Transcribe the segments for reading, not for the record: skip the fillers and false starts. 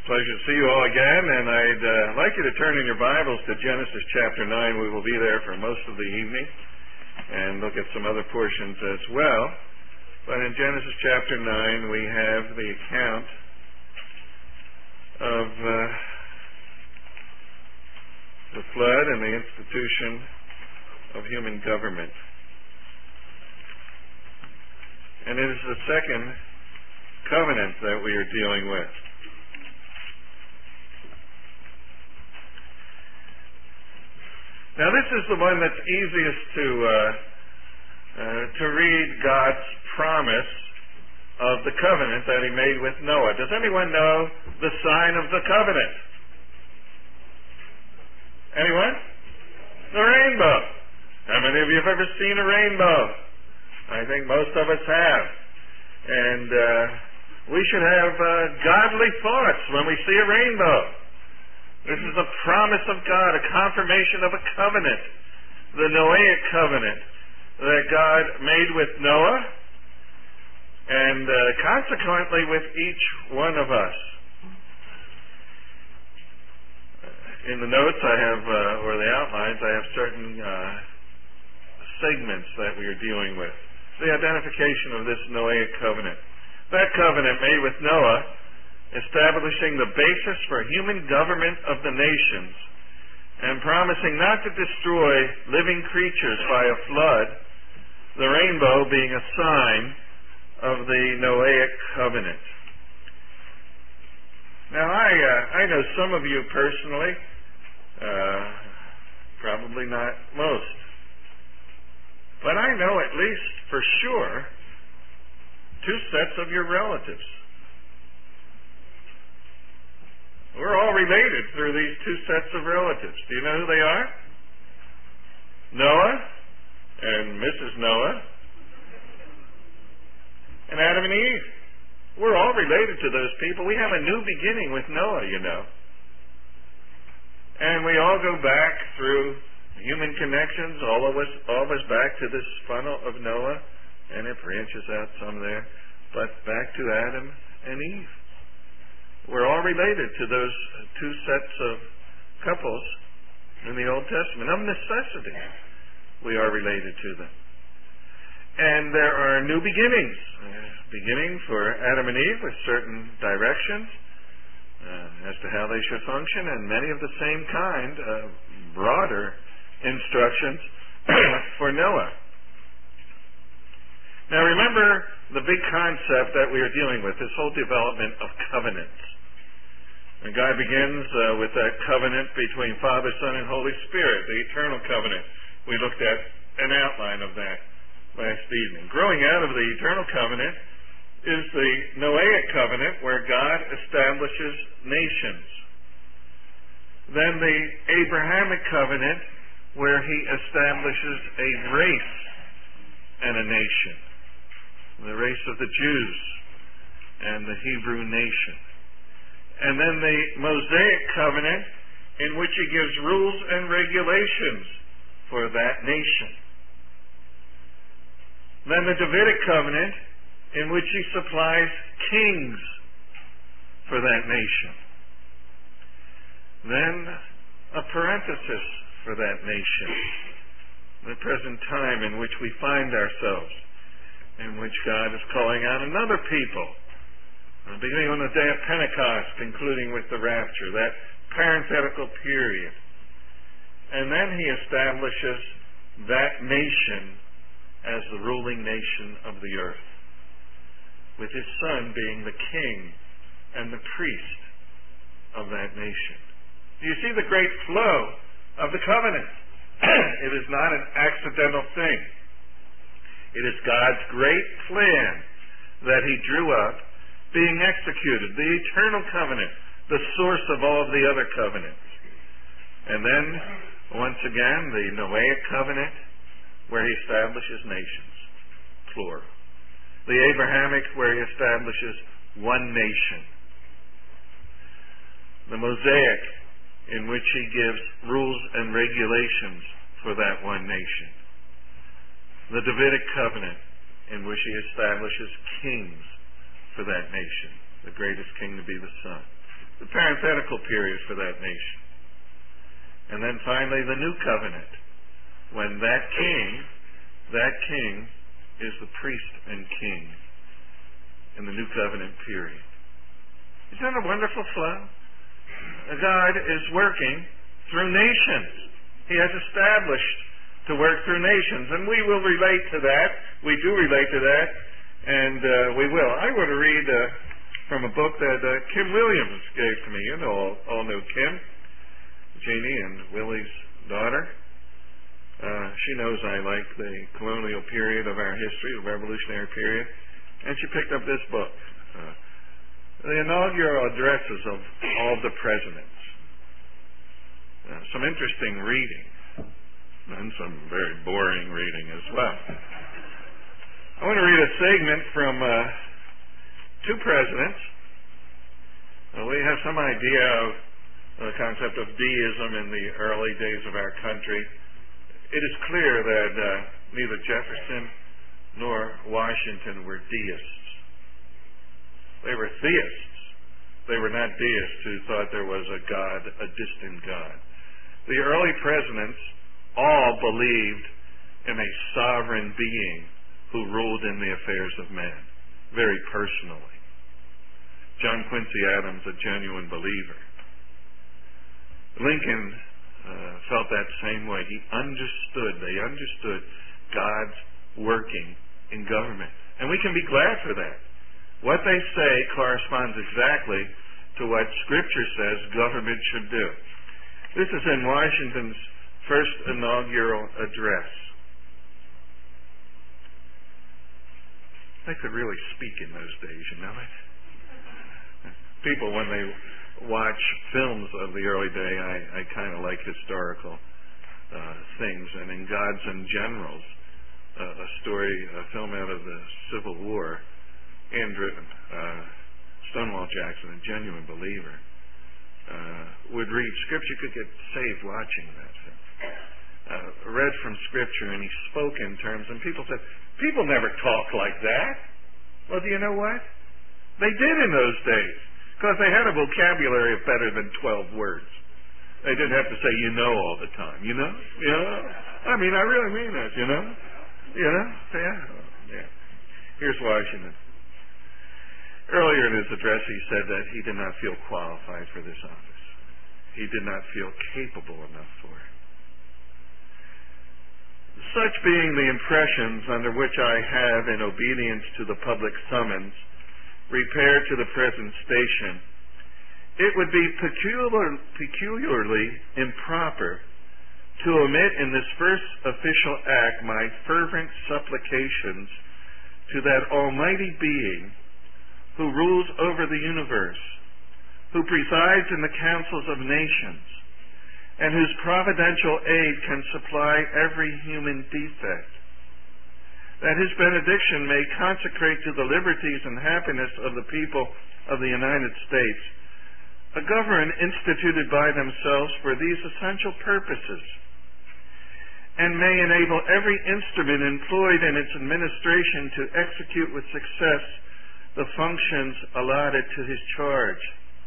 Pleasure to see you all again, and I'd like you to turn in your Bibles to Genesis chapter 9. We will be there for most of the evening and look at some other portions as well. But in Genesis chapter 9, we have the account of the flood and the institution of human government. And it is the second covenant that we are dealing with. Now, this is the one that's easiest to read God's promise of the covenant that He made with Noah. Does anyone know the sign of the covenant? Anyone? The rainbow. How many of you have ever seen a rainbow? I think most of us have. And we should have godly thoughts when we see a rainbow. This is a promise of God, a confirmation of a covenant, the Noahic covenant that God made with Noah and consequently with each one of us. In the notes I have, or the outlines, I have certain segments that we are dealing with. The identification of this Noahic covenant. That covenant made with Noah, establishing the basis for human government of the nations and promising not to destroy living creatures by a flood, the rainbow being a sign of the Noahic covenant. Now, I know some of you personally, probably not most, but I know at least for sure 2 sets of your relatives. We're all related through these 2 sets of relatives. Do you know who they are? Noah and Mrs. Noah and Adam and Eve. We're all related to those people. We have a new beginning with Noah, you know. And we all go back through human connections, all of us back to this funnel of Noah, and it branches out some there, but back to Adam and Eve. We're all related to those 2 sets of couples in the Old Testament. Of necessity, we are related to them. And there are new beginnings. Beginning for Adam and Eve with certain directions as to how they should function, and many of the same kind, broader instructions for Noah. Now remember the big concept that we are dealing with, this whole development of covenants. And God begins with that covenant between Father, Son, and Holy Spirit, the eternal covenant. We looked at an outline of that last evening. Growing out of the eternal covenant is the Noahic covenant, where God establishes nations. Then the Abrahamic covenant, where He establishes a race and a nation. The race of the Jews and the Hebrew nation. And then the Mosaic covenant, in which He gives rules and regulations for that nation. Then the Davidic covenant, in which He supplies kings for that nation. Then a parenthesis for that nation. The present time in which we find ourselves, in which God is calling out another people. Beginning on the day of Pentecost, concluding with the rapture, that parenthetical period. And then He establishes that nation as the ruling nation of the earth, with His Son being the king and the priest of that nation. Do you see the great flow of the covenant? It is not an accidental thing. It is God's great plan that He drew up, being executed, the eternal covenant, the source of all of the other covenants. And then, once again, the Noahic covenant, where He establishes nations, plural. The Abrahamic, where He establishes one nation. The Mosaic, in which He gives rules and regulations for that one nation. The Davidic covenant, in which He establishes kings for that nation, the greatest king to be the Son. the parenthetical period for that nation. And then finally the new covenant, when that king is the priest and king in the new covenant period. Isn't that a wonderful flow? God is working through nations. He has established to work through nations, and we will relate to that. We do relate to that, and we will. I want to read from a book that Kim Williams gave to me. You know, all know Kim, Jeannie and Willie's daughter. She knows I like the colonial period of our history, the revolutionary period, and she picked up this book, the inaugural addresses of all the presidents. Some interesting reading, and some very boring reading as well. I want to read a segment from two presidents. We have some idea of the concept of deism in the early days of our country. It is clear that neither Jefferson nor Washington were deists. They were theists. They were not deists who thought there was a God, a distant God. The early presidents all believed in a sovereign being who ruled in the affairs of men, very personally. John Quincy Adams, a genuine believer. Lincoln felt that same way. They understood God's working in government. And we can be glad for that. What they say corresponds exactly to what Scripture says government should do. This is in Washington's first inaugural address. They could really speak in those days, you know it? People, when they watch films of the early day, I kind of like historical things. And in Gods and Generals, a film out of the Civil War, Andrew Stonewall Jackson, a genuine believer, would read Scripture. You could get saved watching that film. Read from Scripture, and he spoke in terms, and people said, people never talk like that. Well, do you know what? They did in those days, because they had a vocabulary of better than 12 words. They didn't have to say, you know, all the time. You know? You know? I mean, I really mean that, you know? You know? Yeah. Here's Washington. Earlier in his address, he said that he did not feel qualified for this office. He did not feel capable enough for it. Such being the impressions under which I have, in obedience to the public summons, repaired to the present station, it would be peculiarly improper to omit in this first official act my fervent supplications to that almighty being who rules over the universe, who presides in the councils of nations, and whose providential aid can supply every human defect, that his benediction may consecrate to the liberties and happiness of the people of the United States a government instituted by themselves for these essential purposes, and may enable every instrument employed in its administration to execute with success the functions allotted to his charge.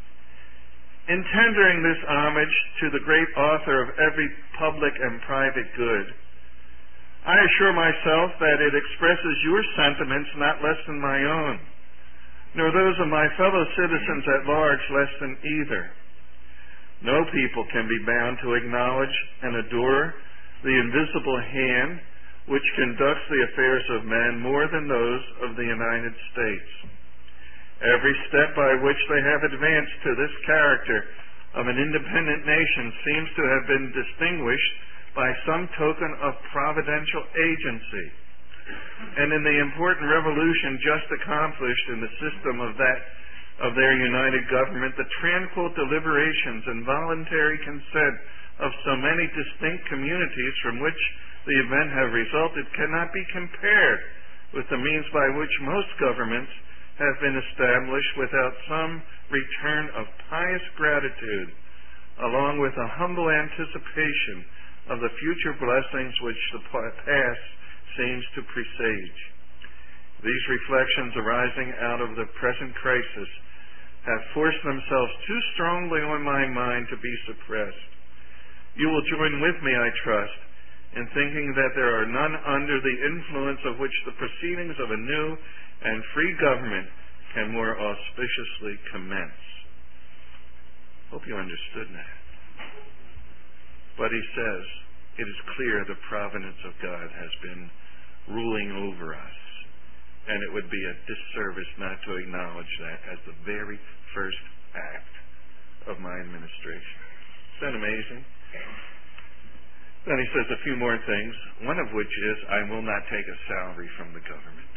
In tendering this homage to the great author of every public and private good, I assure myself that it expresses your sentiments not less than my own, nor those of my fellow citizens at large less than either. No people can be bound to acknowledge and adore the invisible hand which conducts the affairs of men more than those of the United States. Every step by which they have advanced to this character of an independent nation seems to have been distinguished by some token of providential agency. And in the important revolution just accomplished in the system of their united government, the tranquil deliberations and voluntary consent of so many distinct communities from which the event have resulted cannot be compared with the means by which most governments have been established without some return of pious gratitude, along with a humble anticipation of the future blessings which the past seems to presage. These reflections arising out of the present crisis have forced themselves too strongly on my mind to be suppressed. You will join with me, I trust, in thinking that there are none under the influence of which the proceedings of a new and free government can more auspiciously commence. Hope you understood that. But he says, it is clear the providence of God has been ruling over us, and it would be a disservice not to acknowledge that as the very first act of my administration. Isn't that amazing? Then he says a few more things, one of which is, I will not take a salary from the government.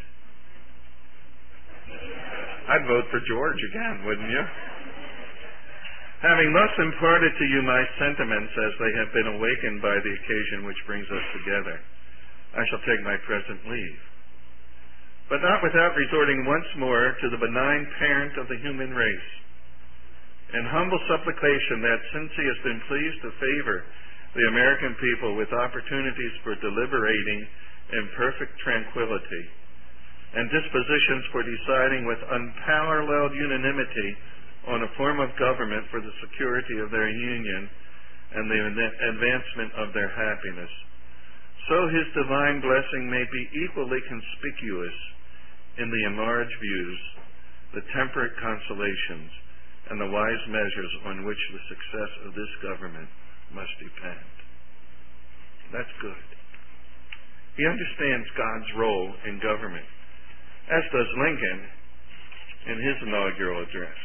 I'd vote for George again, wouldn't you? Having thus imparted to you my sentiments as they have been awakened by the occasion which brings us together, I shall take my present leave. But not without resorting once more to the benign parent of the human race, in humble supplication that since he has been pleased to favor the American people with opportunities for deliberating in perfect tranquility and dispositions for deciding with unparalleled unanimity on a form of government for the security of their union and the advancement of their happiness, so his divine blessing may be equally conspicuous in the enlarged views, the temperate consolations, and the wise measures on which the success of this government must depend. That's good. He understands God's role in government, as does Lincoln in his inaugural address.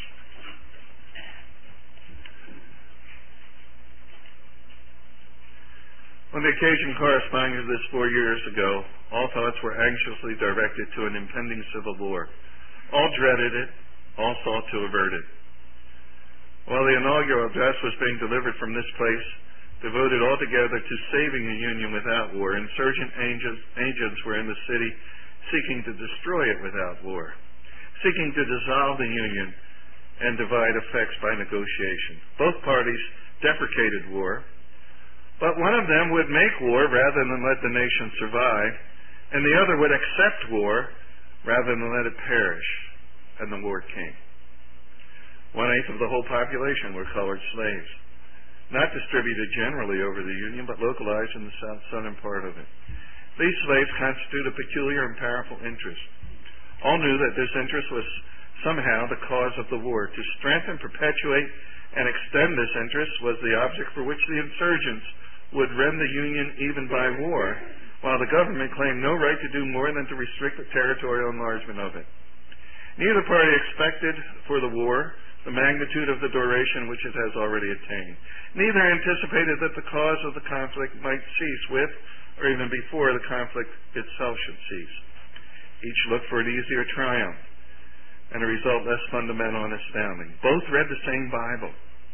On the occasion corresponding to this 4 years ago, all thoughts were anxiously directed to an impending civil war. All dreaded it, all sought to avert it. While the inaugural address was being delivered from this place, devoted altogether to saving the Union without war, insurgent agents were in the city seeking to destroy it without war, seeking to dissolve the Union and divide effects by negotiation. Both parties deprecated war, but one of them would make war rather than let the nation survive, and the other would accept war rather than let it perish, and the war came. 1/8 of the whole population were colored slaves, not distributed generally over the Union, but localized in the southern part of it. These slaves constitute a peculiar and powerful interest. All knew that this interest was somehow the cause of the war. To strengthen, perpetuate, and extend this interest was the object for which the insurgents would rend the Union even by war, while the government claimed no right to do more than to restrict the territorial enlargement of it. Neither party expected for the war the magnitude of the duration which it has already attained. Neither anticipated that the cause of the conflict might cease with, or even before the conflict itself should cease. Each looked for an easier triumph, and a result less fundamental and astounding. Both read the same Bible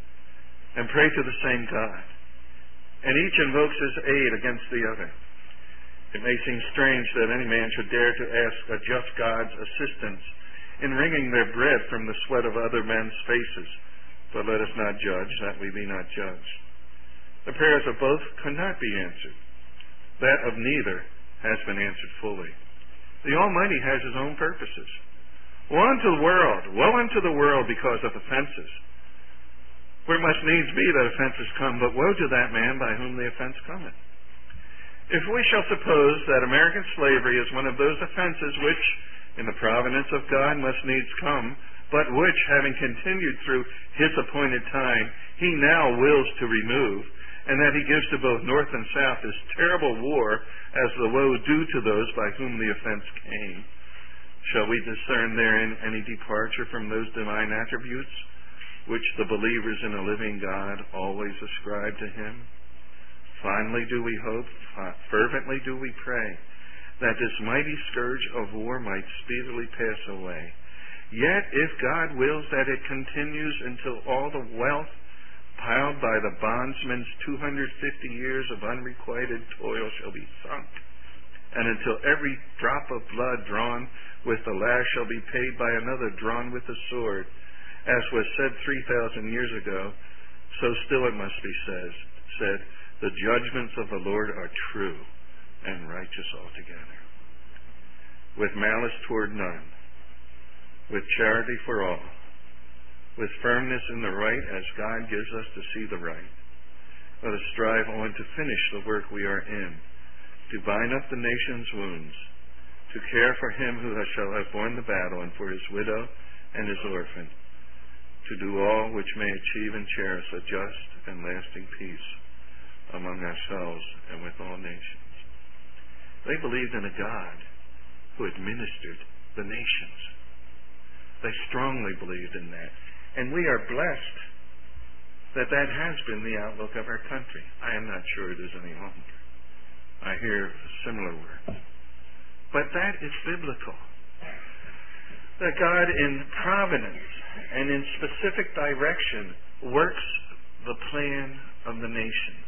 and prayed to the same God, and each invokes his aid against the other. It may seem strange that any man should dare to ask a just God's assistance in wringing their bread from the sweat of other men's faces, but let us not judge, that we be not judged. The prayers of both could not be answered. That of neither has been answered fully. The Almighty has his own purposes. Woe unto the world because of offenses. For it must needs be that offenses come, but woe to that man by whom the offense cometh. If we shall suppose that American slavery is one of those offenses which, in the providence of God, must needs come, but which, having continued through his appointed time, he now wills to remove, and that he gives to both North and South this terrible war as the woe due to those by whom the offense came, shall we discern therein any departure from those divine attributes which the believers in a living God always ascribe to him? Finally do we hope, fervently do we pray, that this mighty scourge of war might speedily pass away. Yet if God wills that it continues until all the wealth piled by the bondsman's 250 years of unrequited toil shall be sunk, and until every drop of blood drawn with the lash shall be paid by another drawn with the sword, as was said 3,000 years ago, so still it must be said, the judgments of the Lord are true and righteous altogether. With malice toward none, with charity for all, with firmness in the right as God gives us to see the right. Let us strive on to finish the work we are in, to bind up the nation's wounds, to care for him who shall have borne the battle, and for his widow and his orphan, to do all which may achieve and cherish a just and lasting peace among ourselves and with all nations. They believed in a God who administered the nations. They strongly believed in that. And we are blessed that that has been the outlook of our country. I am not sure it is any longer. I hear similar words. But that is biblical. That God in providence and in specific direction works the plan of the nations.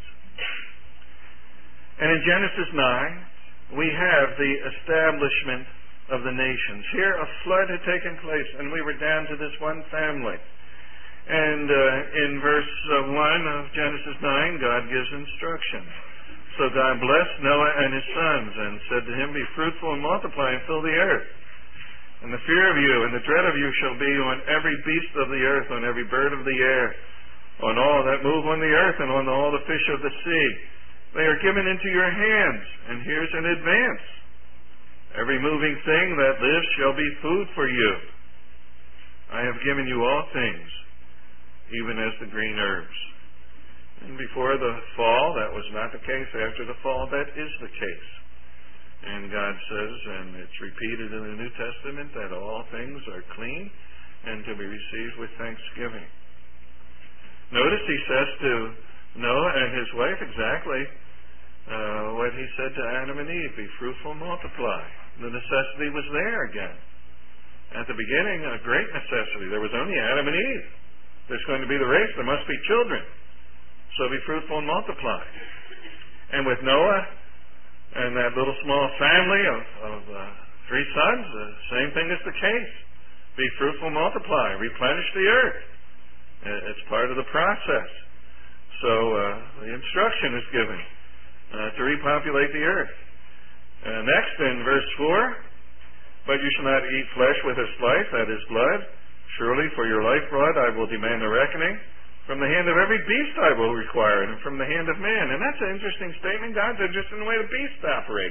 And in Genesis 9, we have the establishment of the nations. Here a flood had taken place, and we were down to this one family. And in verse 1 of Genesis 9, God gives instructions. So God blessed Noah and his sons and said to him, "Be fruitful and multiply and fill the earth. And the fear of you and the dread of you shall be on every beast of the earth, on every bird of the air, on all that move on the earth, and on all the fish of the sea. They are given into your hands, and here's an advance. Every moving thing that lives shall be food for you. I have given you all things, even as the green herbs." And before the fall, that was not the case. After the fall, that is the case. And God says, and it's repeated in the New Testament, that all things are clean and to be received with thanksgiving. Notice he says to Noah and his wife exactly what he said to Adam and Eve: be fruitful and multiply. The necessity was there again. At the beginning, a great necessity. There was only Adam and Eve. There's going to be the race. There must be children. So be fruitful and multiply. And with Noah and that little small family of 3 sons, the same thing is the case. Be fruitful and multiply. Replenish the earth. It's part of the process. So the instruction is given to repopulate the earth. Next in verse 4, "But you shall not eat flesh with its life, that is blood. Surely for your lifeblood I will demand a reckoning. From the hand of every beast I will require it, and from the hand of man." And that's an interesting statement. God's interested in the way the beasts operate.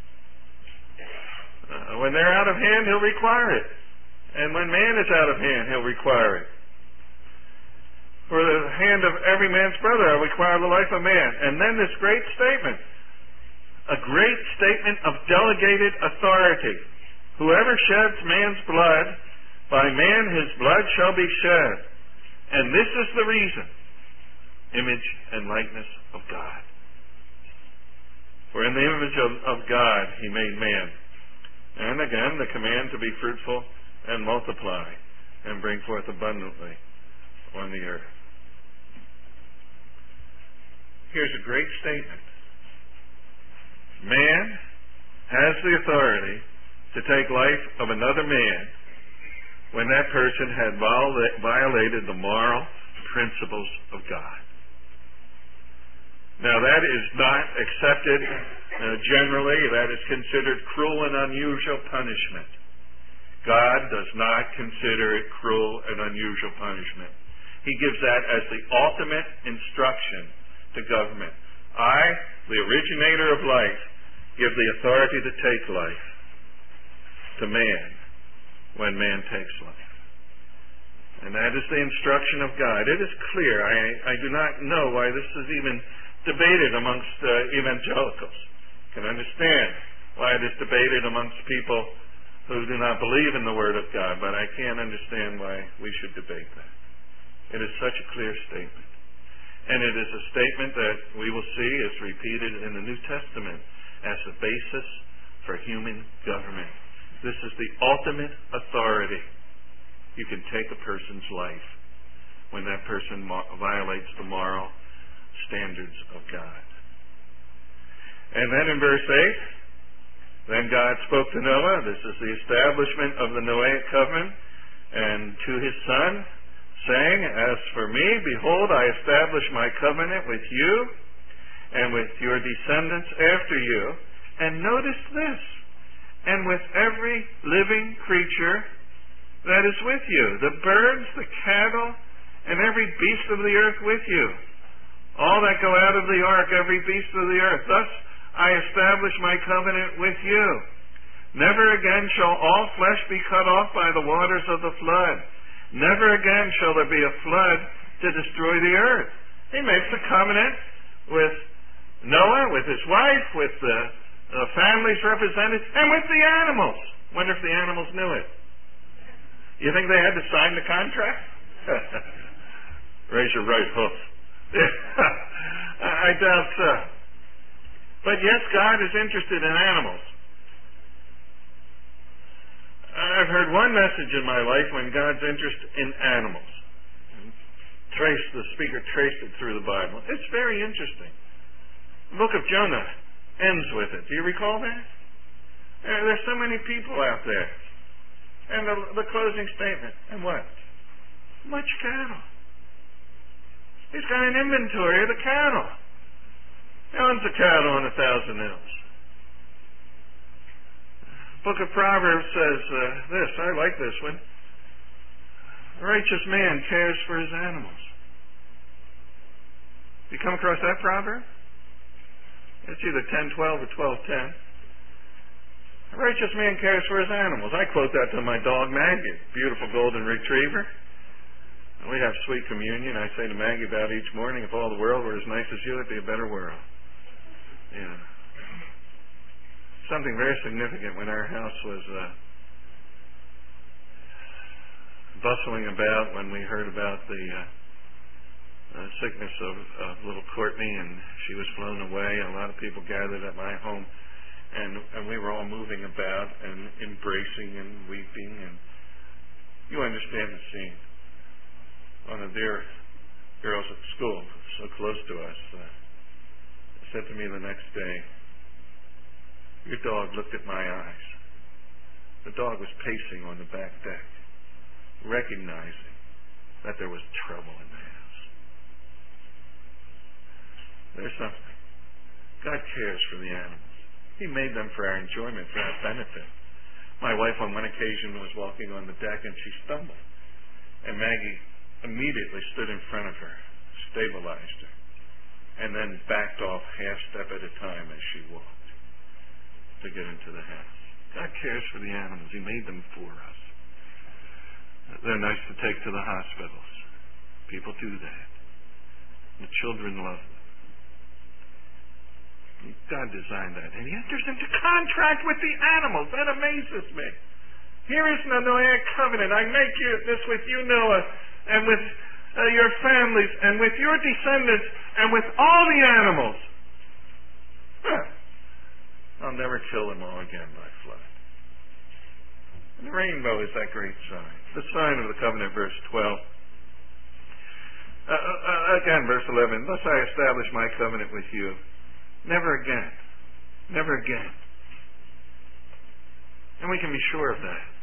When they're out of hand, he'll require it. And when man is out of hand, he'll require it. "For the hand of every man's brother I require the life of man." And then this great statement. A great statement of delegated authority. "Whoever sheds man's blood, by man his blood shall be shed. And this is the reason: image and likeness of God. For in the image of God he made man." And again, the command to be fruitful and multiply and bring forth abundantly on the earth. Here's a great statement. Man has the authority to take life of another man when that person had violated the moral principles of God. Now that is not accepted generally. That is considered cruel and unusual punishment. God does not consider it cruel and unusual punishment. He gives that as the ultimate instruction to government. I, the originator of life, give the authority to take life to man when man takes life. And that is the instruction of God. It is clear. I do not know why this is even debated amongst evangelicals. I can understand why it is debated amongst people who do not believe in the Word of God, but I can't understand why we should debate that. It is such a clear statement. And it is a statement that we will see is repeated in the New Testament as the basis for human government. This is the ultimate authority. You can take a person's life when that person violates the moral standards of God. And then in verse 8, "Then God spoke to Noah," this is the establishment of the Noahic covenant, "and to his son, saying, As for me, behold, I establish my covenant with you and with your descendants after you." And notice this: "and with every living creature that is with you, the birds, the cattle, and every beast of the earth with you, all that go out of the ark, every beast of the earth. Thus I establish my covenant with you. Never again shall all flesh be cut off by the waters of the flood. Never again shall there be a flood to destroy the earth. He makes a covenant with Noah, with his wife, with the families represented, and with the animals. Wonder if the animals knew it. You think they had to sign the contract? Raise your right hoof. I doubt so. But yes, God is interested in animals. I've heard one message in my life when God's interest in animals. The speaker traced it through the Bible. It's very interesting. The book of Jonah ends with it. Do you recall that? There's so many people out there. And the closing statement. And what? Much cattle. He's got an inventory of the cattle. He owns the cattle on 1,000 hills. Book of Proverbs says this. I like this one. A righteous man cares for his animals. You come across that proverb? It's either 10:12 or 12:10. A righteous man cares for his animals. I quote that to my dog Maggie, beautiful golden retriever. We have sweet communion. I say to Maggie about each morning, if all the world were as nice as you, it'd be a better world. Yeah. Something very significant when our house was bustling about when we heard about the sickness of little Courtney, and she was flown away. A lot of people gathered at my home, and we were all moving about and embracing and weeping, and you understand the scene. One of their girls at school, so close to us, said to me the next day, "Your dog looked at my eyes." The dog was pacing on the back deck, recognizing that there was trouble in the house. There's something. God cares for the animals. He made them for our enjoyment, for our benefit. My wife on one occasion was walking on the deck and she stumbled. And Maggie immediately stood in front of her, stabilized her, and then backed off half step at a time as she walked to get into the house. God cares for the animals. He made them for us. They're nice to take to the hospitals. People do that. The children love them. God designed that. And he enters into contract with the animals. That amazes me. Here is the Noahic covenant. I make this with you, Noah, and with your families, and with your descendants, and with all the animals. I'll never kill them all again by flood. And the rainbow is that great sign. The sign of the covenant, verse 12. Again, verse 11. Thus I establish my covenant with you. Never again. Never again. And we can be sure of that.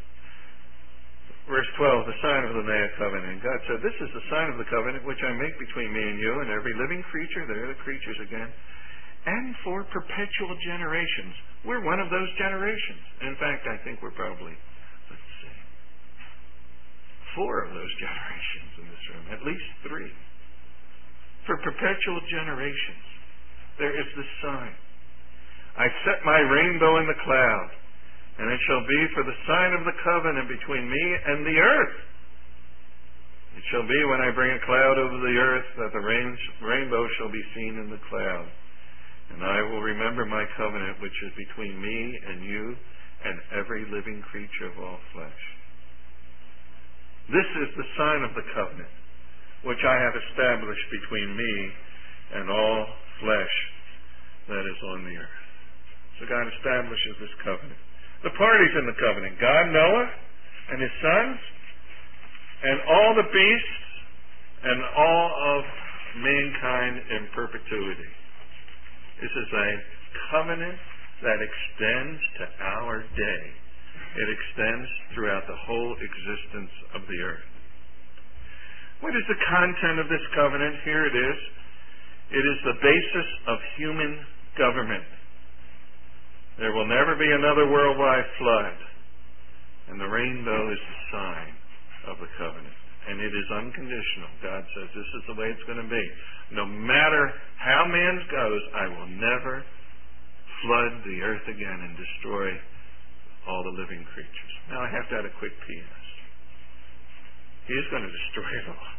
Verse 12, the sign of the Noahic covenant. God said, this is the sign of the covenant which I make between me and you and every living creature. There are the creatures again. And for perpetual generations. We're one of those generations. In fact, I think we're probably, 4 of those generations in this room. At least 3. For perpetual generations. There is this sign. I set my rainbow in the cloud, and it shall be for the sign of the covenant between me and the earth. It shall be when I bring a cloud over the earth that the rainbow shall be seen in the cloud. And I will remember my covenant which is between me and you and every living creature of all flesh. This is the sign of the covenant which I have established between me and all flesh that is on the earth. So God establishes this covenant. The parties in the covenant, God, Noah, and his sons, and all the beasts, and all of mankind in perpetuity. This is a covenant that extends to our day. It extends throughout the whole existence of the earth. What is the content of this covenant? Here it is. It is the basis of human government. There will never be another worldwide flood. And the rainbow is the sign of the covenant. And it is unconditional. God says this is the way it's going to be. No matter how man goes, I will never flood the earth again and destroy all the living creatures. Now I have to add a quick P.S. He is going to destroy it all.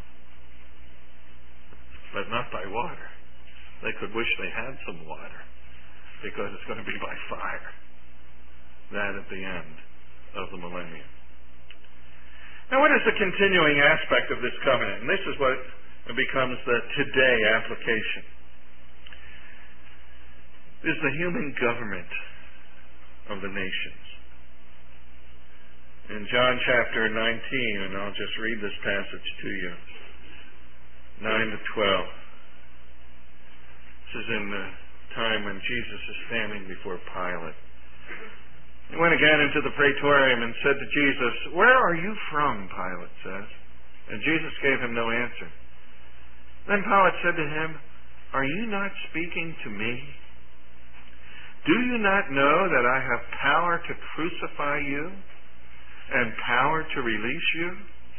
But not by water. They could wish they had some water, because it's going to be by fire. That at the end of the millennium. Now what is the continuing aspect of this covenant? And this is what becomes the today application. Is the human government of the nations. In John chapter 19, and I'll just read this passage to you, 9 to 12. This is in the time when Jesus is standing before Pilate. He went again into the praetorium and said to Jesus, "Where are you from?" Pilate says. And Jesus gave him no answer. Then Pilate said to him, "Are you not speaking to me? Do you not know that I have power to crucify you and power to release you?"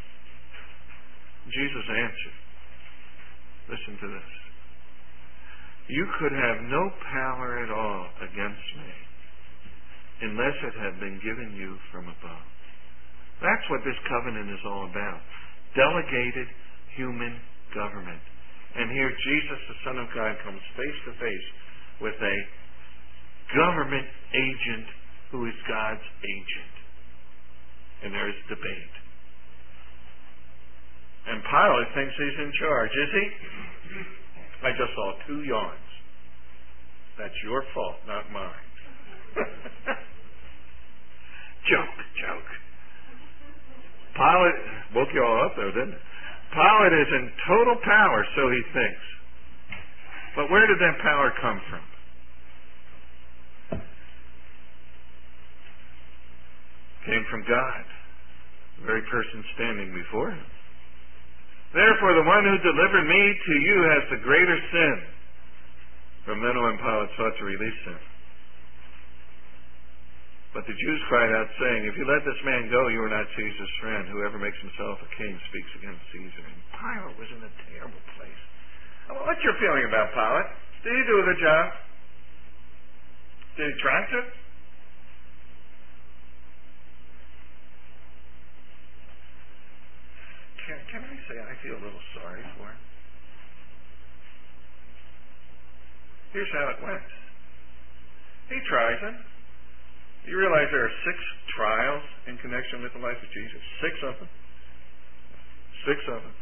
Jesus answered, listen to this, "You could have no power at all against me unless it had been given you from above." That's what this covenant is all about. Delegated human government. And here Jesus, the Son of God, comes face to face with a government agent who is God's agent. And there is debate. And Pilate thinks he's in charge. Is he? I just saw 2 yawns. That's your fault, not mine. Joke. Pilate woke you all up though, didn't it? Pilate is in total power, so he thinks. But where did that power come from? Came from God, the very person standing before him. "Therefore the one who delivered me to you has the greater sin." From then on Pilate sought to release him. But the Jews cried out, saying, "If you let this man go, you are not Caesar's friend. Whoever makes himself a king speaks against Caesar." And Pilate was in a terrible place. What's your feeling about Pilate? Did he do a good job? Did he try to? Can I say I feel a little sorry for him? Here's how it went. He tries him. You realize there are 6 trials in connection with the life of Jesus? 6 of them. 6 of them.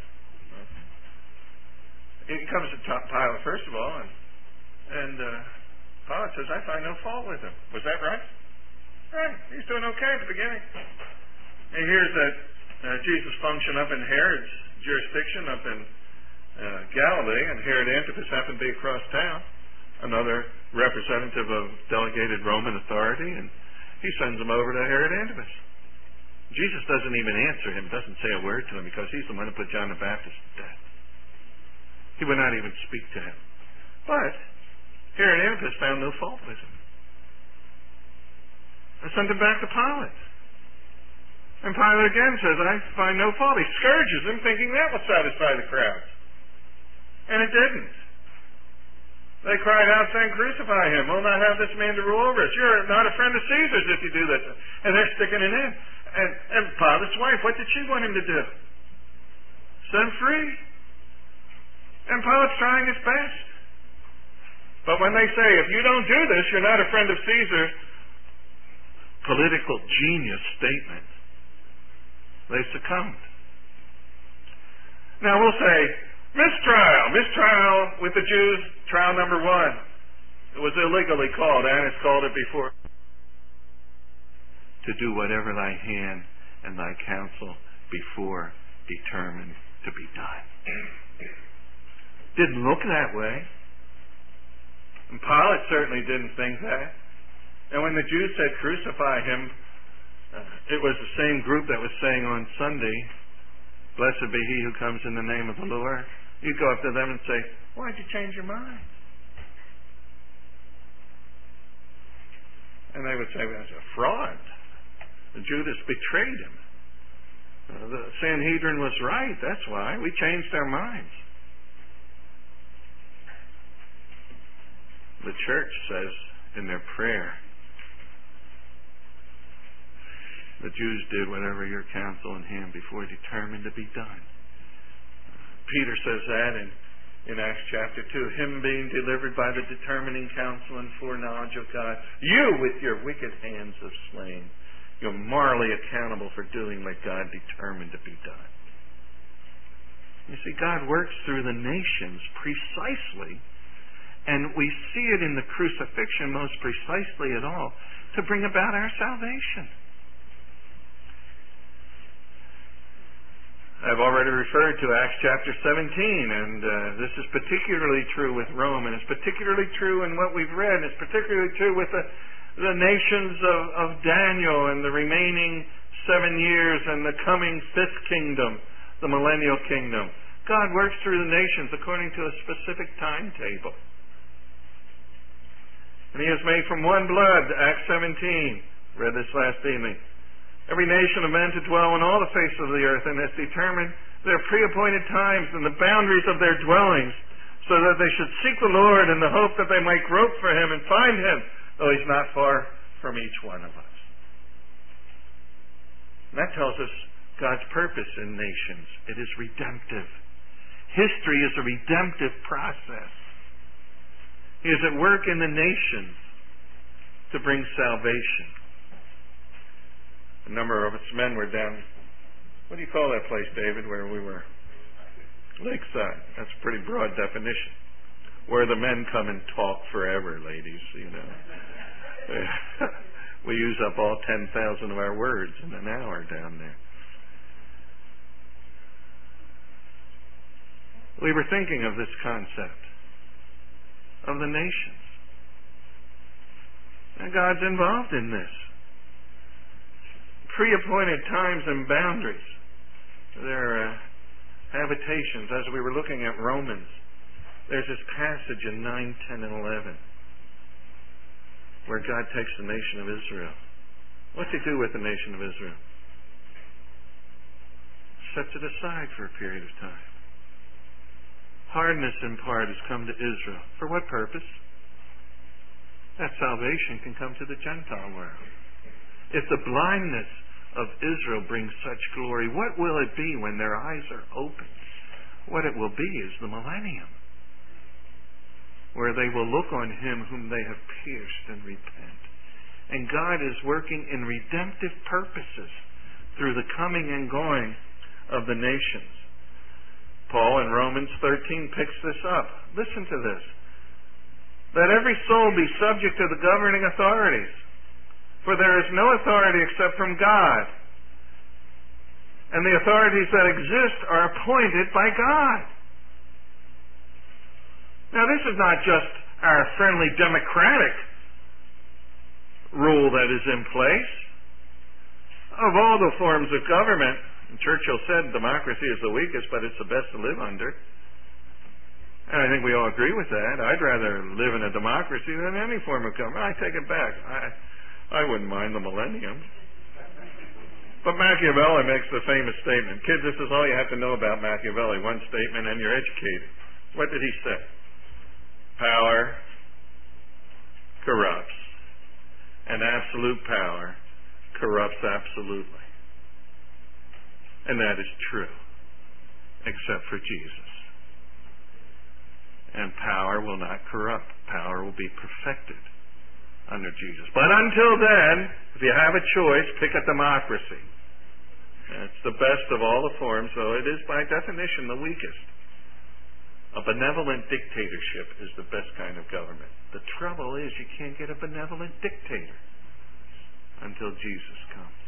He comes to Pilate first of all, and Pilate says, "I find no fault with him." Was that right? Right. He's doing okay at the beginning. He hears that Jesus functioned up in Herod's jurisdiction up in Galilee, and Herod Antipas happened to be across town, another representative of delegated Roman authority, and he sends him over to Herod Antipas. Jesus doesn't even answer him, doesn't say a word to him, because he's the one who put John the Baptist to death. He would not even speak to him. But Herod Antipas found no fault with him and sent him back to Pilate. And Pilate again says, "I find no fault." He scourges him, thinking that would satisfy the crowds. And it didn't. They cried out saying, "Crucify him. We'll not have this man to rule over us. You're not a friend of Caesar's if you do this." And they're sticking it in. And Pilate's wife, what did she want him to do? Set him free. And Pilate's trying his best. But when they say, "If you don't do this, you're not a friend of Caesar," political genius statement, they succumbed. Now we'll say, mistrial with the Jews, trial number 1. It was illegally called. Annas called it before. "To do whatever thy hand and thy counsel before determined to be done." Didn't look that way. And Pilate certainly didn't think that. And when the Jews said, "Crucify him," it was the same group that was saying on Sunday, "Blessed be he who comes in the name of the Lord." You go up to them and say, "Why'd you change your mind?" And they would say, "Well, it's a fraud. Judas betrayed him. The Sanhedrin was right. That's why. We changed our minds. The church says in their prayer, the Jews did whatever your counsel and hand before determined to be done. Peter says that in Acts chapter 2, him being delivered by the determining counsel and foreknowledge of God, you with your wicked hands have slain. You're morally accountable for doing what God determined to be done. You see, God works through the nations precisely, and we see it in the crucifixion most precisely at all, to bring about our salvation. I've already referred to Acts chapter 17, and this is particularly true with Rome, and it's particularly true in what we've read, and it's particularly true with the nations of Daniel and the remaining 7 years and the coming 5th kingdom, the millennial kingdom. God works through the nations according to a specific timetable. And He has made from one blood, Acts 17, read this last evening, every nation of men to dwell on all the face of the earth, and has determined their pre-appointed times and the boundaries of their dwellings, so that they should seek the Lord in the hope that they might grope for Him and find Him, though He's not far from each one of us. And that tells us God's purpose in nations. It is redemptive. History is a redemptive process. He is at work in the nations to bring salvation. A number of us men were down, what do you call that place, David, where we were? Lakeside. That's a pretty broad definition. Where the men come and talk forever, ladies, you know. We use up all 10,000 of our words in an hour down there. We were thinking of this concept of the nations. And God's involved in this. Pre-appointed times and boundaries. Their habitations. As we were looking at Romans, there's this passage in 9, 10, and 11 where God takes the nation of Israel. What's He do with the nation of Israel? Sets it aside for a period of time. Hardness in part has come to Israel. For what purpose? That salvation can come to the Gentile world. If the blindness of Israel brings such glory, what will it be when their eyes are opened? What it will be is the millennium, where they will look on Him whom they have pierced and repent. And God is working in redemptive purposes through the coming and going of the nations. Paul in Romans 13 picks this up. Listen to this. That every soul be subject to the governing authorities, for there is no authority except from God. And the authorities that exist are appointed by God. Now, this is not just our friendly democratic rule that is in place. Of all the forms of government, Churchill said democracy is the weakest, but it's the best to live under. And I think we all agree with that. I'd rather live in a democracy than any form of government. I take it back. I wouldn't mind the millennium. But Machiavelli makes the famous statement. Kids, this is all you have to know about Machiavelli. One statement and you're educated. What did he say? Power corrupts. And absolute power corrupts absolutely. And that is true. Except for Jesus. And power will not corrupt. Power will be perfected under Jesus. But until then, if you have a choice, pick a democracy. It's the best of all the forms, though it is by definition the weakest. A benevolent dictatorship is the best kind of government. The trouble is you can't get a benevolent dictator until Jesus comes.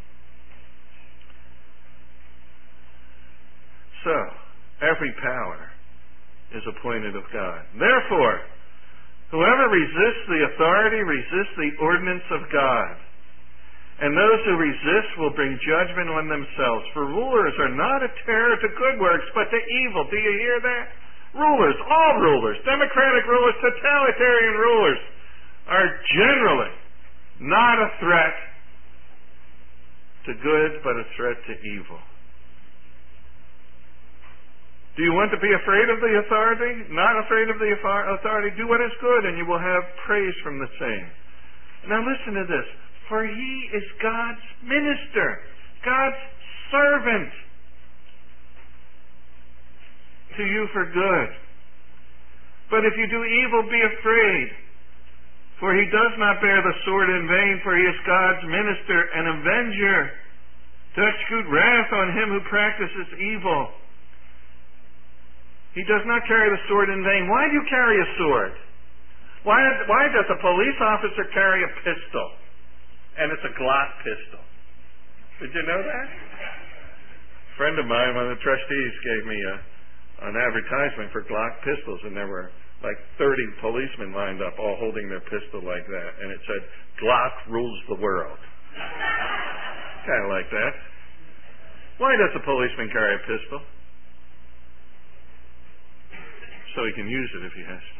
So, every power is appointed of God. Therefore, whoever resists the authority resists the ordinance of God. And those who resist will bring judgment on themselves. For rulers are not a terror to good works, but to evil. Do you hear that? Rulers, all rulers, democratic rulers, totalitarian rulers, are generally not a threat to good, but a threat to evil. Do you want to be afraid of the authority? Not afraid of the authority? Do what is good, and you will have praise from the same. Now listen to this. For he is God's minister, God's servant to you for good. But if you do evil, be afraid. For he does not bear the sword in vain, for he is God's minister, an avenger, to execute wrath on him who practices evil. He does not carry the sword in vain. Why do you carry a sword? Why does a police officer carry a pistol? And it's a Glock pistol. Did you know that? A friend of mine, one of the trustees, gave me an advertisement for Glock pistols, and there were like 30 policemen lined up, all holding their pistol like that. And it said, Glock rules the world. Kind of like that. Why does a policeman carry a pistol? So he can use it if he has to.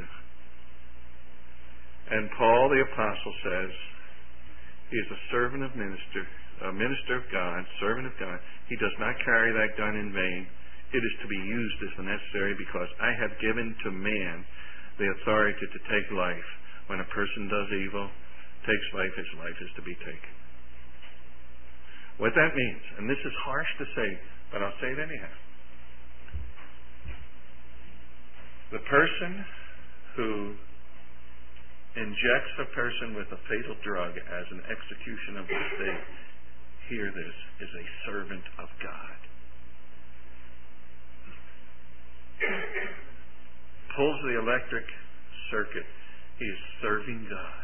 And Paul the Apostle says he is a servant of minister, a minister of God, servant of God. He does not carry that gun in vain. It is to be used as necessary, because I have given to man the authority to take life. When a person does evil, takes life, his life is to be taken. What that means, and this is harsh to say, but I'll say it anyhow. The person who injects a person with a fatal drug as an execution of the state, hear this, is a servant of God. Pulls the electric circuit. He is serving God.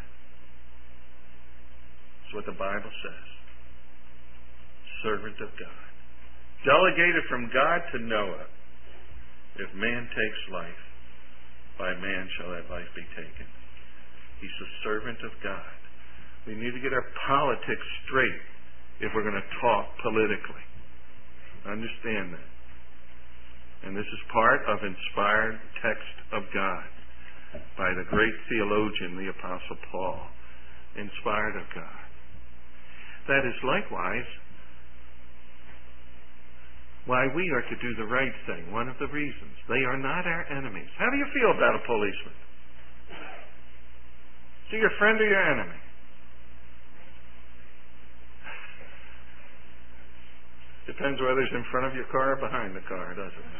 That's what the Bible says. Servant of God. Delegated from God to Noah. If man takes life, by man shall that life be taken. He's a servant of God. We need to get our politics straight if we're going to talk politically. Understand that. And this is part of inspired text of God by the great theologian, the Apostle Paul. Inspired of God. That is likewise why we are to do the right thing. One of the reasons. They are not our enemies. How do you feel about a policeman? Is he your friend or your enemy? Depends whether he's in front of your car or behind the car, doesn't it?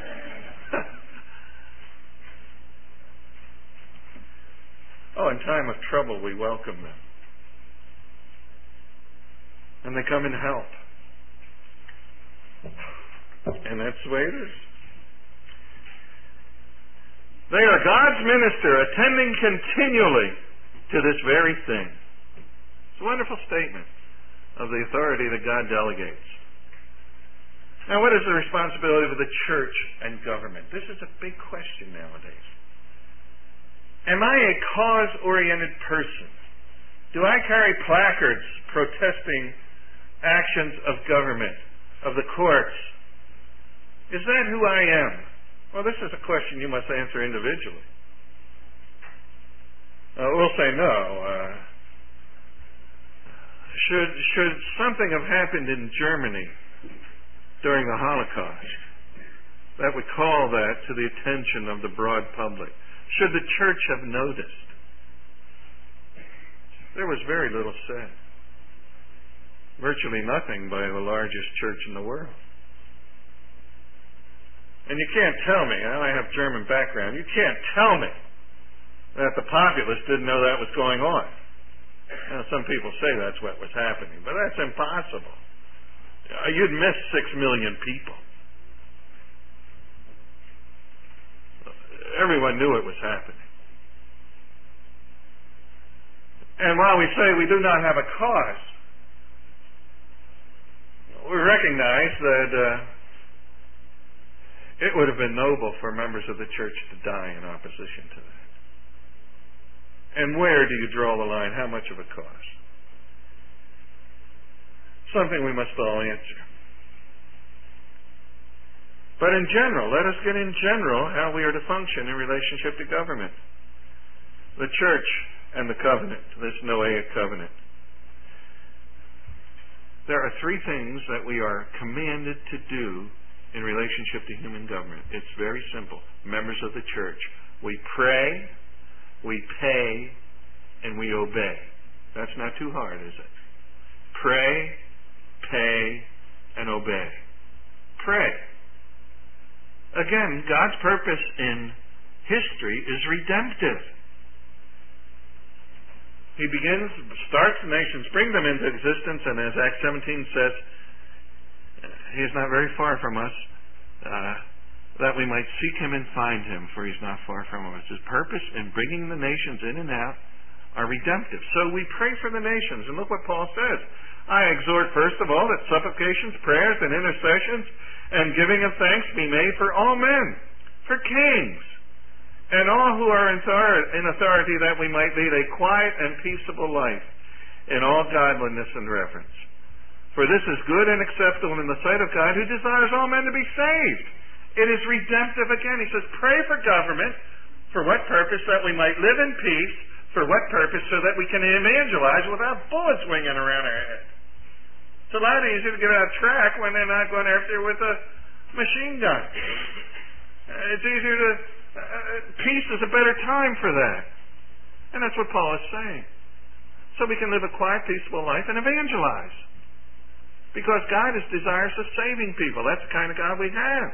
Oh, in time of trouble, we welcome them. And they come and help. And that's the way it is. They are God's minister, attending continually to this very thing. It's a wonderful statement of the authority that God delegates. Now, what is the responsibility of the church and government? This is a big question nowadays. Am I a cause-oriented person? Do I carry placards protesting actions of government, of the courts? Is that who I am? Well, this is a question you must answer individually. We'll say no. Should something have happened in Germany during the Holocaust that would call that to the attention of the broad public, should the church have noticed? There was very little said. Virtually nothing by the largest church in the world. And you can't tell me, I have German background, you can't tell me that the populace didn't know that was going on. Now, some people say that's what was happening, but that's impossible. You'd miss 6 million people. Everyone knew it was happening. And while we say we do not have a cause, we recognize that it would have been noble for members of the church to die in opposition to that. And where do you draw the line? How much of a cause? Something we must all answer. But in general, let us get in general how we are to function in relationship to government. The church and the covenant, this Noahic covenant. there are three things that we are commanded to do in relationship to human government. It's very simple. Members of the church, we pray, we pay, and we obey. That's not too hard, is it? Pray, pay, and obey. Pray. Again, God's purpose in history is redemptive. He starts the nations, bring them into existence, and as Acts 17 says, He is not very far from us, that we might seek Him and find Him, for He's not far from us. His purpose in bringing the nations in and out are redemptive. So we pray for the nations, and look what Paul says. I exhort, first of all, that supplications, prayers, and intercessions, and giving of thanks be made for all men, for kings, and all who are in authority, that we might lead a quiet and peaceable life in all godliness and reverence. For this is good and acceptable in the sight of God, who desires all men to be saved. It is redemptive again. He says, pray for government. For what purpose? That we might live in peace. For what purpose? So that we can evangelize without bullets winging around our head. It's a lot easier to get out of track when they're not going after you with a machine gun. It's easier to... peace is a better time for that. And that's what Paul is saying. So we can live a quiet, peaceable life and evangelize. Because God is desirous of saving people. That's the kind of God we have.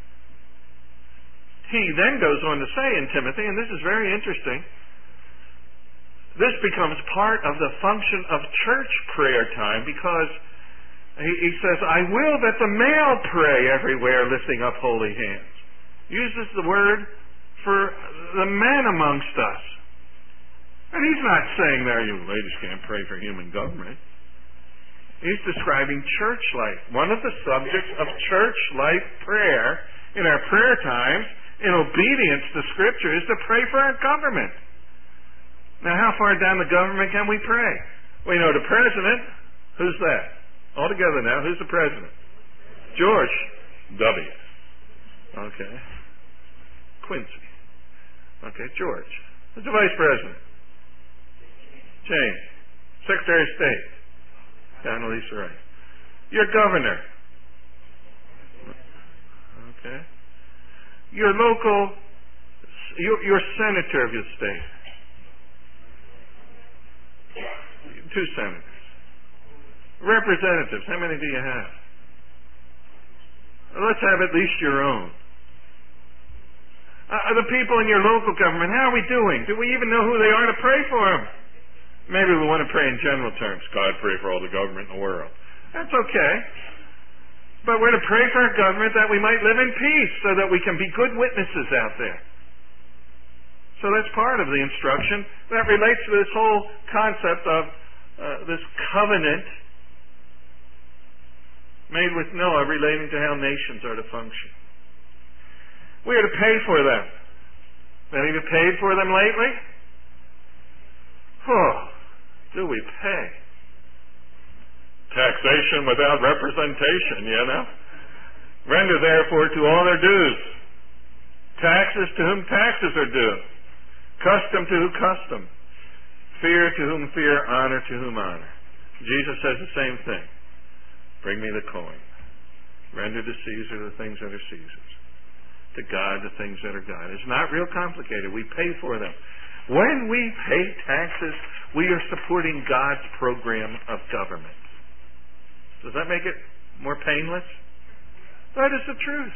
He then goes on to say in Timothy, and this is very interesting, this becomes part of the function of church prayer time, because he says, I will that the male pray everywhere, lifting up holy hands. Uses the word for the men amongst us. And he's not saying there, you ladies can't pray for human government. He's describing church life. One of the subjects of church life prayer in our prayer times, in obedience to Scripture, is to pray for our government. Now, how far down the government can we pray? We know the president. Who's that? All together now. Who's the president? George W. Okay. Quincy. Okay, George. Who's the vice president? James. Secretary of State. Condoleezza Rice. Your governor. Okay. Your local, your senator of your state. 2 senators. Representatives. How many do you have? Let's have at least your own. The people in your local government, how are we doing? Do we even know who they are to pray for them? Maybe we want to pray in general terms. God, pray for all the government in the world. That's okay. But we're to pray for our government that we might live in peace, so that we can be good witnesses out there. So that's part of the instruction. That relates to this whole concept of this covenant made with Noah relating to how nations are to function. We are to pay for them. Have you paid for them lately? Oh, do we pay? Taxation without representation, you know. Render therefore to all their dues. Taxes to whom taxes are due. Custom to whom custom. Fear to whom fear. Honor to whom honor. Jesus says the same thing. Bring me the coin. Render to Caesar the things that are Caesar's. To God the things that are God. It's not real complicated. We pay for them. When we pay taxes, we are supporting God's program of government. Does that make it more painless? That is the truth.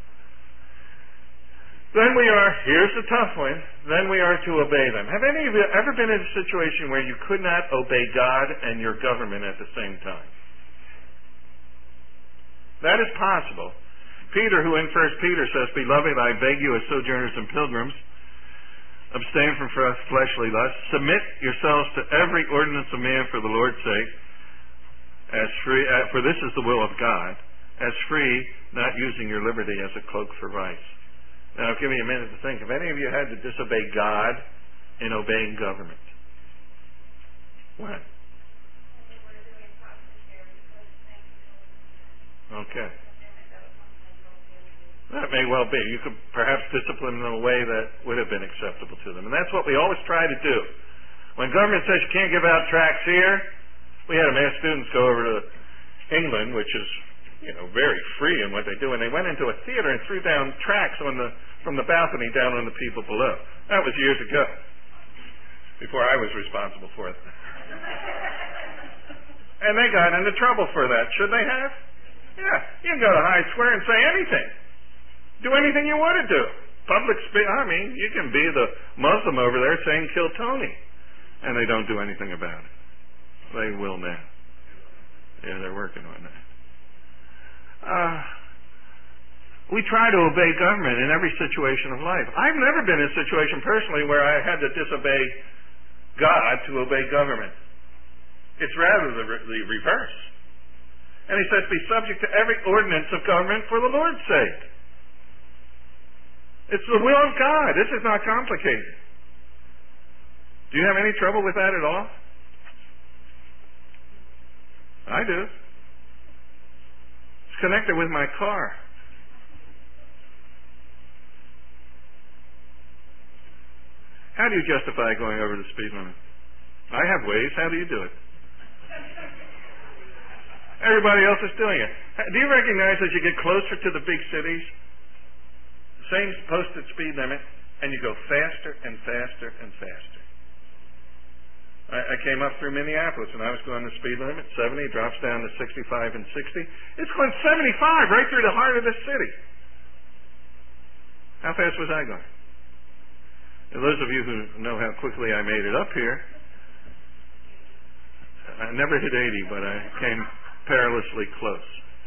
Then we are, here's the tough one, then we are to obey them. Have any of you ever been in a situation where you could not obey God and your government at the same time? That is possible. Peter, who in 1 Peter says, Beloved, I beg you as sojourners and pilgrims, abstain from fleshly lusts, submit yourselves to every ordinance of man for the Lord's sake, as free, for this is the will of God, as free, not using your liberty as a cloak for vice. Now, I'll give you a minute to think. Have any of you had to disobey God in obeying government? When? Okay. That may well be. You could perhaps discipline them in a way that would have been acceptable to them. And that's what we always try to do. When government says you can't give out tracts here, we had to ask students go over to England, which is, very free in what they do, and they went into a theater and threw down tracts from the balcony down on the people below. That was years ago, before I was responsible for it. And they got into trouble for that. Should they have? Yeah. You can go to High Square and say anything. Do anything you want to do. You can be the Muslim over there saying, kill Tony. And they don't do anything about it. They will now. Yeah, they're working on that. We try to obey government in every situation of life. I've never been in a situation personally where I had to disobey God to obey government. It's rather the reverse. And he says, be subject to every ordinance of government for the Lord's sake. It's the will of God. This is not complicated. Do you have any trouble with that at all? I do. It's connected with my car. How do you justify going over the speed limit? I have ways. How do you do it? Everybody else is doing it. Do you recognize as you get closer to the big cities, same posted speed limit, and you go faster and faster and faster? I came up through Minneapolis, and I was going the speed limit, 70, drops down to 65 and 60. It's going 75 right through the heart of the city. How fast was I going? And those of you who know how quickly I made it up here, I never hit 80, but I came perilously close.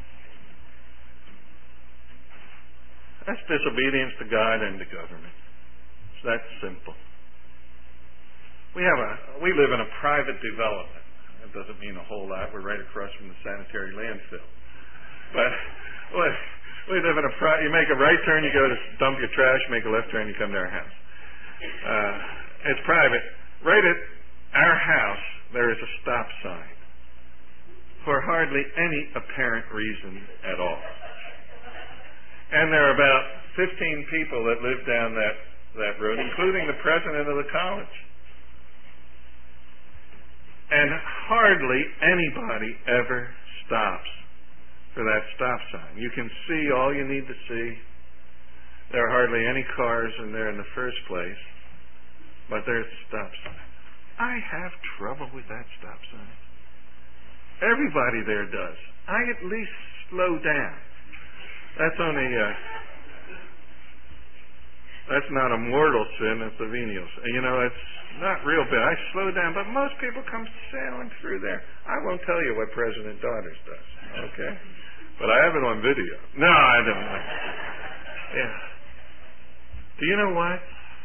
That's disobedience to God and to government. It's that simple. We live in a private development. That doesn't mean a whole lot. We're right across from the sanitary landfill. But we live in you make a right turn, you go to dump your trash, make a left turn, you come to our house. It's private. Right at our house, there is a stop sign for hardly any apparent reason at all. And there are about 15 people that live down that road, including the president of the college. And hardly anybody ever stops for that stop sign. You can see all you need to see. There are hardly any cars in there in the first place, but there's a stop sign. I have trouble with that stop sign. Everybody there does. I at least slow down. That's only that's not a mortal sin, it's a venial sin. It's not real bad. I slow down, but most people come sailing through there. I won't tell you what President Daughters does, okay? But I have it on video. No, I don't. Yeah. Do you know what?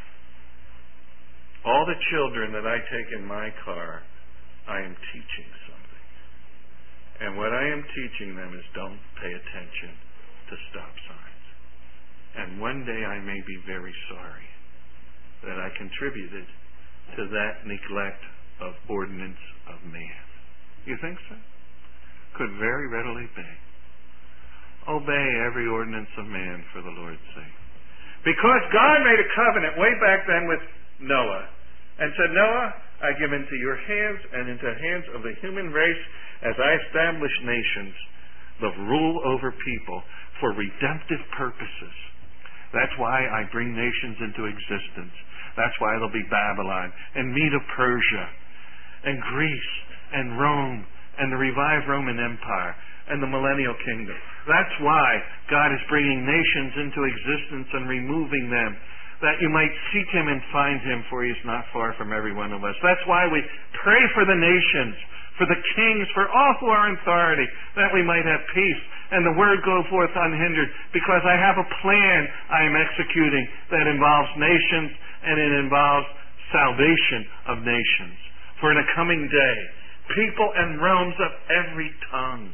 All the children that I take in my car, I am teaching something. And what I am teaching them is don't pay attention to stop signs. And one day I may be very sorry that I contributed to that neglect of ordinance of man. You think so? Could very readily be. Obey every ordinance of man for the Lord's sake. Because God made a covenant way back then with Noah and said, Noah, I give into your hands and into the hands of the human race as I establish nations the rule over people for redemptive purposes. That's why I bring nations into existence. That's why there'll be Babylon and Medo-Persia and Greece and Rome and the revived Roman Empire and the millennial kingdom. That's why God is bringing nations into existence and removing them, that you might seek Him and find Him, for He is not far from every one of us. That's why we pray for the nations, for the kings, for all who are in authority, that we might have peace and the word go forth unhindered, because I have a plan I am executing that involves nations and it involves salvation of nations. For in a coming day, people and realms of every tongue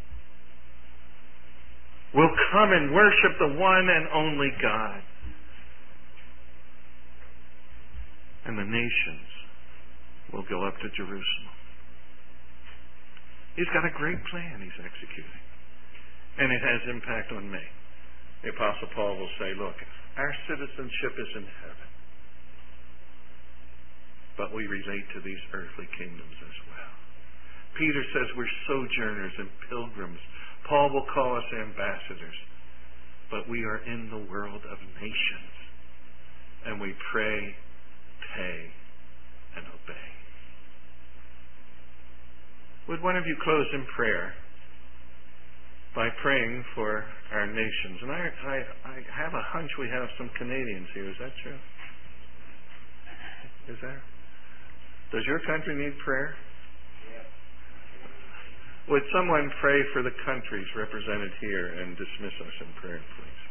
will come and worship the one and only God. And the nations will go up to Jerusalem. He's got a great plan He's executing. And it has impact on me. The Apostle Paul will say, look, our citizenship is in heaven. But we relate to these earthly kingdoms as well. Peter says we're sojourners and pilgrims. Paul will call us ambassadors. But we are in the world of nations. And we pray, pay, and obey. Would one of you close in prayer by praying for our nations? And I have a hunch we have some Canadians here. Is that true? Is there? Does your country need prayer? Would someone pray for the countries represented here and dismiss us in prayer, please?